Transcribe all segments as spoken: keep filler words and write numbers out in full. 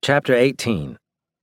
Chapter eighteen.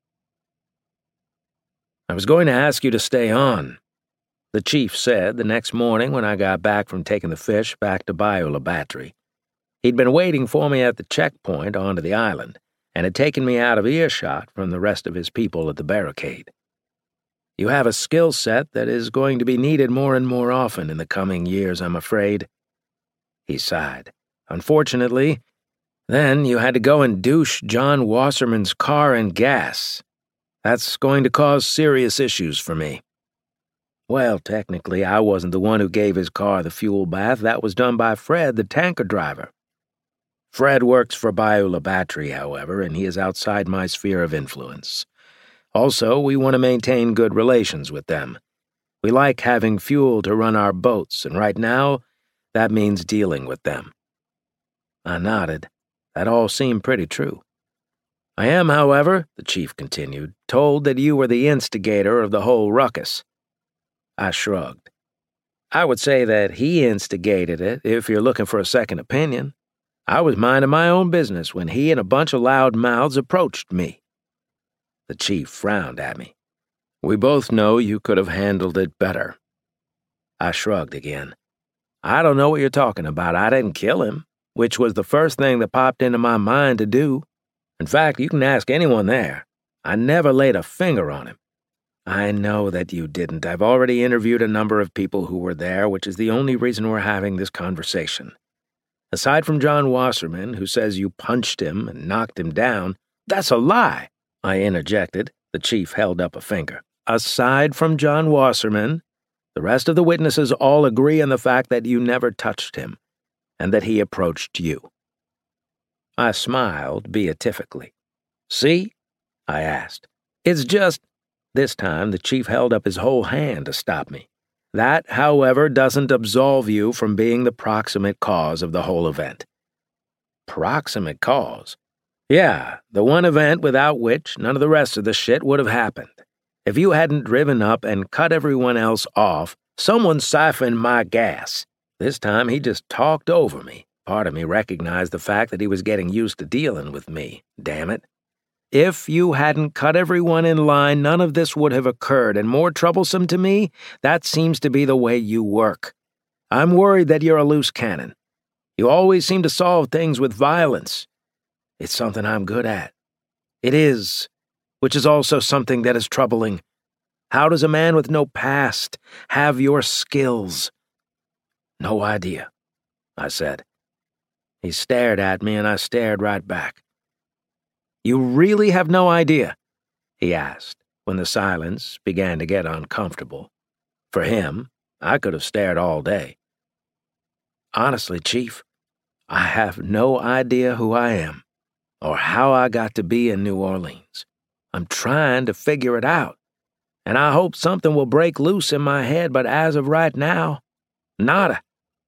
I was going to ask you to stay on, the chief said the next morning when I got back from taking the fish back to Bayou La Batterie. He'd been waiting for me at the checkpoint onto the island and had taken me out of earshot from the rest of his people at the barricade. You have a skill set that is going to be needed more and more often in the coming years, I'm afraid. He sighed. Unfortunately, then you had to go and douche John Wasserman's car and gas. That's going to cause serious issues for me. Well, technically, I wasn't the one who gave his car the fuel bath. That was done by Fred, the tanker driver. Fred works for Bayou La Batterie, however, and he is outside my sphere of influence. Also, we want to maintain good relations with them. We like having fuel to run our boats, and right now, that means dealing with them. I nodded. That all seemed pretty true. I am, however, the chief continued, told that you were the instigator of the whole ruckus. I shrugged. I would say that he instigated it, if you're looking for a second opinion. I was minding my own business when he and a bunch of loud mouths approached me. The chief frowned at me. We both know you could have handled it better. I shrugged again. I don't know what you're talking about. I didn't kill him, which was the first thing that popped into my mind to do. In fact, you can ask anyone there. I never laid a finger on him. I know that you didn't. I've already interviewed a number of people who were there, which is the only reason we're having this conversation. Aside from John Wasserman, who says you punched him and knocked him down, that's a lie, I interjected. The chief held up a finger. Aside from John Wasserman, the rest of the witnesses all agree on the fact that you never touched him, and that he approached you. I smiled beatifically. See? I asked. It's just... This time, the chief held up his whole hand to stop me. That, however, doesn't absolve you from being the proximate cause of the whole event. Proximate cause? Yeah, the one event without which none of the rest of the shit would have happened. If you hadn't driven up and cut everyone else off, someone siphoned my gas. This time, he just talked over me. Part of me recognized the fact that he was getting used to dealing with me, damn it. If you hadn't cut everyone in line, none of this would have occurred, and more troublesome to me, that seems to be the way you work. I'm worried that you're a loose cannon. You always seem to solve things with violence. It's something I'm good at. It is, which is also something that is troubling. How does a man with no past have your skills? No idea, I said. He stared at me, and I stared right back. You really have no idea? He asked, when the silence began to get uncomfortable. For him, I could have stared all day. Honestly, Chief, I have no idea who I am, or how I got to be in New Orleans. I'm trying to figure it out, and I hope something will break loose in my head, but as of right now, nada.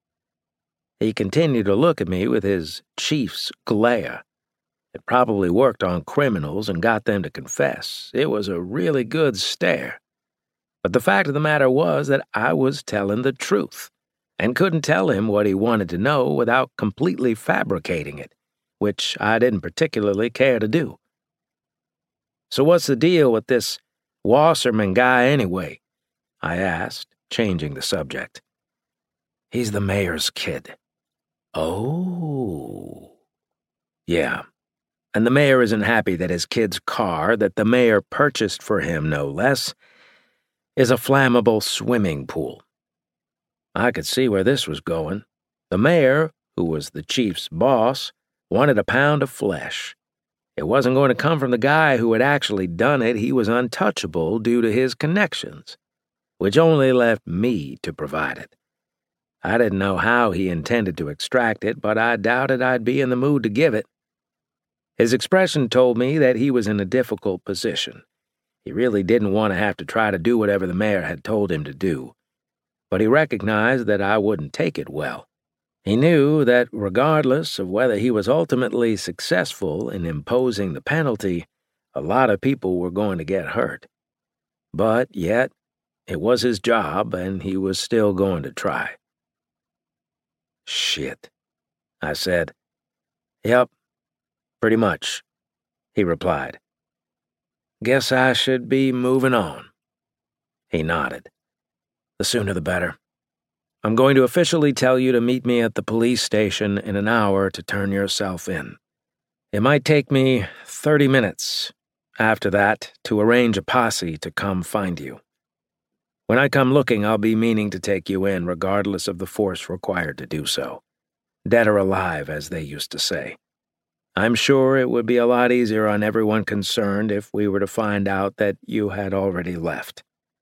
He continued to look at me with his chief's glare. It probably worked on criminals and got them to confess. It was a really good stare. But the fact of the matter was that I was telling the truth, and couldn't tell him what he wanted to know without completely fabricating it, which I didn't particularly care to do. So what's the deal with this Wasserman guy anyway? I asked, changing the subject. He's the mayor's kid. Oh. Yeah. And the mayor isn't happy that his kid's car, that the mayor purchased for him no less, is a flammable swimming pool. I could see where this was going. The mayor, who was the chief's boss, wanted a pound of flesh. It wasn't going to come from the guy who had actually done it. He was untouchable due to his connections, which only left me to provide it. I didn't know how he intended to extract it, but I doubted I'd be in the mood to give it. His expression told me that he was in a difficult position. He really didn't want to have to try to do whatever the mayor had told him to do, but he recognized that I wouldn't take it well. He knew that regardless of whether he was ultimately successful in imposing the penalty, a lot of people were going to get hurt. But yet, it was his job, and he was still going to try. Shit, I said. Yep. Pretty much. he replied. Guess I should be moving on. He nodded. The sooner the better. I'm going to officially tell you to meet me at the police station in an hour to turn yourself in. It might take me thirty minutes, after that, to arrange a posse to come find you. When I come looking, I'll be meaning to take you in regardless of the force required to do so. Dead or alive, as they used to say. I'm sure it would be a lot easier on everyone concerned if we were to find out that you had already left.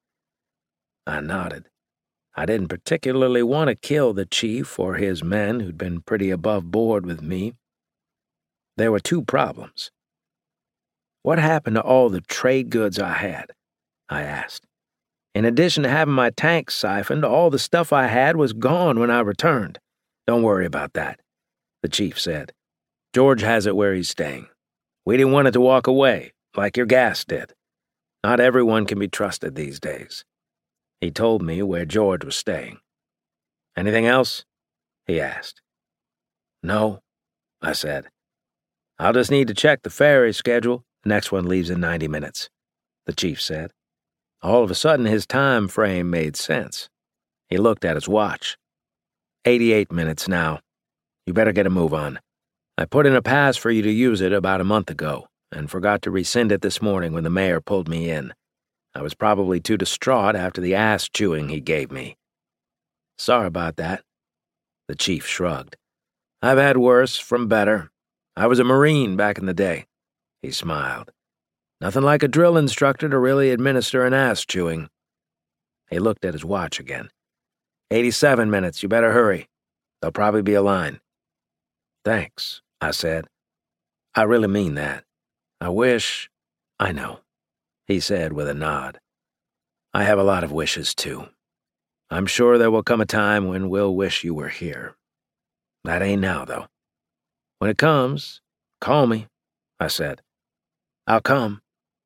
I nodded. I didn't particularly want to kill the chief or his men who'd been pretty above board with me. There were two problems. What happened to all the trade goods I had? I asked. In addition to having my tank siphoned, all the stuff I had was gone when I returned. Don't worry about that, the chief said. George has it where he's staying. We didn't want it to walk away, like your gas did. Not everyone can be trusted these days. He told me where George was staying. Anything else? He asked. No, I said. I'll just need to check the ferry schedule. The next one leaves in ninety minutes, the chief said. All of a sudden, his time frame made sense. He looked at his watch. Eighty-eight minutes now. You better get a move on. I put in a pass for you to use it about a month ago, and forgot to rescind it this morning when the mayor pulled me in. I was probably too distraught after the ass-chewing he gave me. Sorry about that. The chief shrugged. I've had worse from better. I was a Marine back in the day. He smiled. Nothing like a drill instructor to really administer an ass-chewing. He looked at his watch again. Eighty-seven minutes, you better hurry. There'll probably be a line. Thanks, I said. I really mean that. I wish... I know, he said with a nod. I have a lot of wishes, too. I'm sure there will come a time when we'll wish you were here. That ain't now, though. When it comes, call me, I said. I'll come.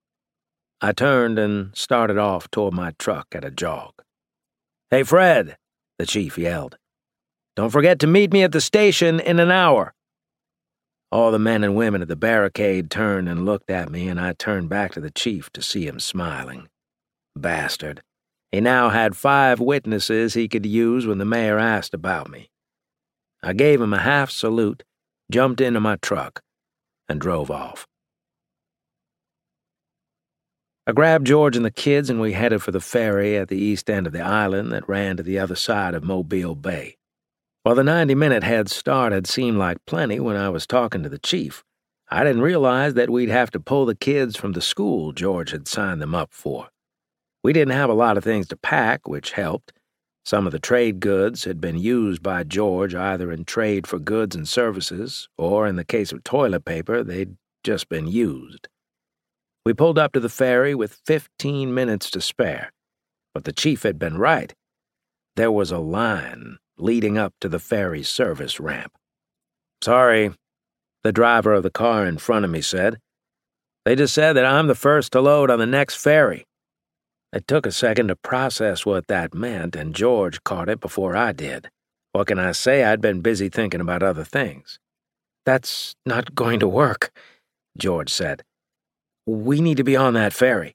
I turned and started off toward my truck at a jog. Hey, Fred, the chief yelled. Don't forget to meet me at the station in an hour. All the men and women at the barricade turned and looked at me, and I turned back to the chief to see him smiling. Bastard. He now had five witnesses he could use when the mayor asked about me. I gave him a half salute, jumped into my truck, and drove off. I grabbed George and the kids, and we headed for the ferry at the east end of the island that ran to the other side of Mobile Bay. While the ninety-minute head start had seemed like plenty when I was talking to the chief, I didn't realize that we'd have to pull the kids from the school George had signed them up for. We didn't have a lot of things to pack, which helped. Some of the trade goods had been used by George either in trade for goods and services, or in the case of toilet paper, they'd just been used. We pulled up to the ferry with fifteen minutes to spare, but the chief had been right. There was a line leading up to the ferry service ramp. Sorry, the driver of the car in front of me said. They just said that I'm the first to load on the next ferry. It took a second to process what that meant, and George caught it before I did. What can I say? I'd been busy thinking about other things. That's not going to work, George said. We need to be on that ferry.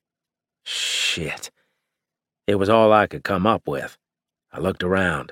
Shit. It was all I could come up with. I looked around.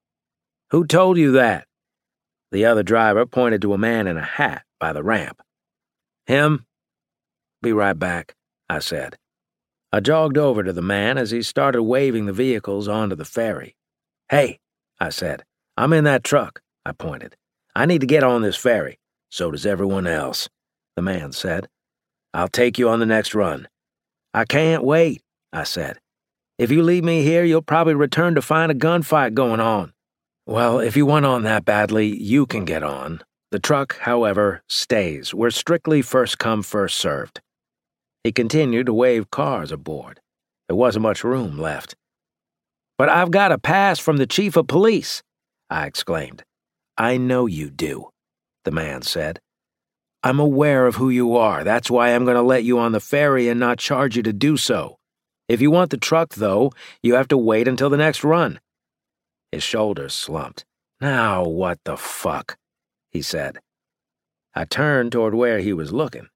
Who told you that? The other driver pointed to a man in a hat by the ramp. Him? Be right back, I said. I jogged over to the man as he started waving the vehicles onto the ferry. Hey, I said, I'm in that truck, I pointed. I need to get on this ferry. So does everyone else, the man said. I'll take you on the next run. I can't wait, I said. If you leave me here, you'll probably return to find a gunfight going on. Well, if you want on that badly, you can get on. The truck, however, stays. We're strictly first come, first served. He continued to wave cars aboard. There wasn't much room left. But I've got a pass from the chief of police, I exclaimed. I know you do, the man said. I'm aware of who you are. That's why I'm going to let you on the ferry and not charge you to do so. If you want the truck, though, you have to wait until the next run. His shoulders slumped. Now what the fuck? He said. I turned toward where he was looking.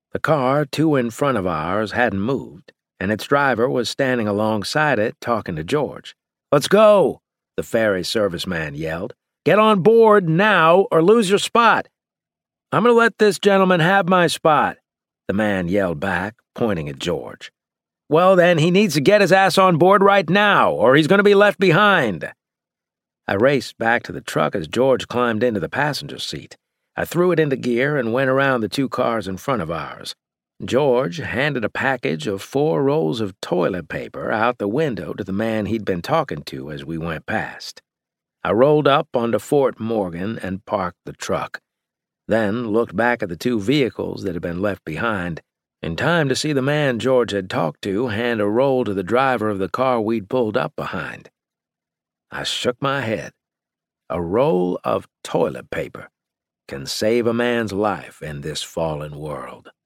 The car, two in front of ours, hadn't moved, and its driver was standing alongside it talking to George. "Let's go," the ferry serviceman yelled. "Get on board now or lose your spot." "I'm going to let this gentleman have my spot," the man yelled back, pointing at George. "Well, then, he needs to get his ass on board right now, or he's going to be left behind." I raced back to the truck as George climbed into the passenger seat. I threw it into gear and went around the two cars in front of ours. George handed a package of four rolls of toilet paper out the window to the man he'd been talking to as we went past. I rolled up onto Fort Morgan and parked the truck, then looked back at the two vehicles that had been left behind, in time to see the man George had talked to hand a roll to the driver of the car we'd pulled up behind. I shook my head. A roll of toilet paper can save a man's life in this fallen world.